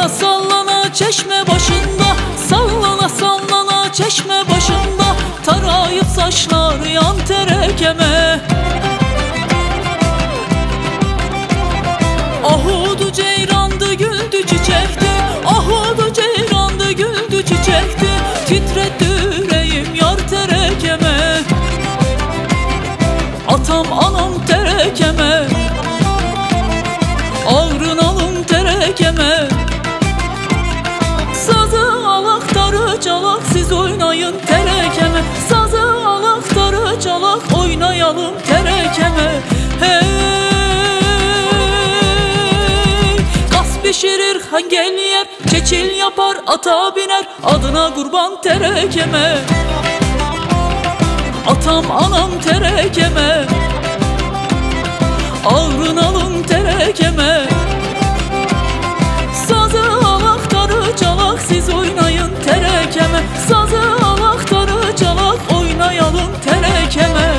sallana çeşme başında, sallana sallana çeşme başında, tarayıp saçlar yan terekeme. Ahudu ceyrandı güldü çiçekti, ahudu ceyrandı güldü çiçekti, titretti yüreğim yar terekeme. Atam anam terekeme, ağrın alın terekeme. Sazı alak tarı çalak siz oynayın terekeme, sazı alak tarı çalak oynayalım terekeme. Hey, kas pişirir hangel yer, çeçil yapar ata biner, adına kurban terekeme. Atam anam terekeme, ağrın alın terekeme. Sazı alak tarı çalak siz oynayın terekeme, sazı alak tarı çalak oynayalım terekeme.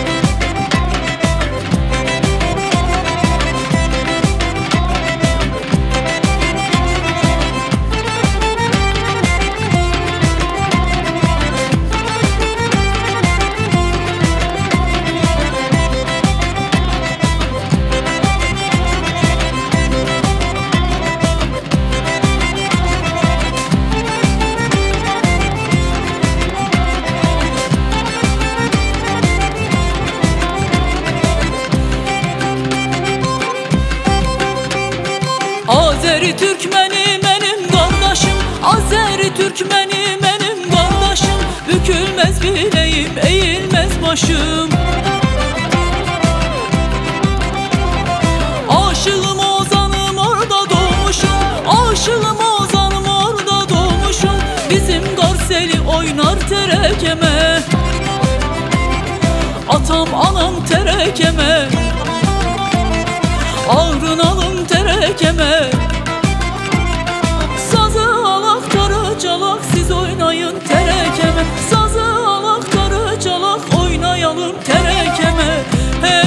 Azeri Türkmeni benim kardeşim, Azeri Türkmeni benim kardeşim, bükülmez bileğim, eğilmez başım. Aşığım ozanım orada doğmuşum, aşığım ozanım orada doğmuşum, bizim Garseli oynar terekeme. Atam anam terekeme, ağrın alın terekeme. Sazı alak tarı çalak siz oynayın terekeme, sazı alak tarı çalak oynayalım terekeme. Hey,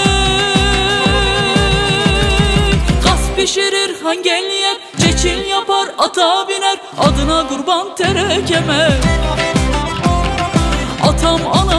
kas pişirir hangel yer, çeçil yapar ata biner, adına kurban terekeme. Atam anam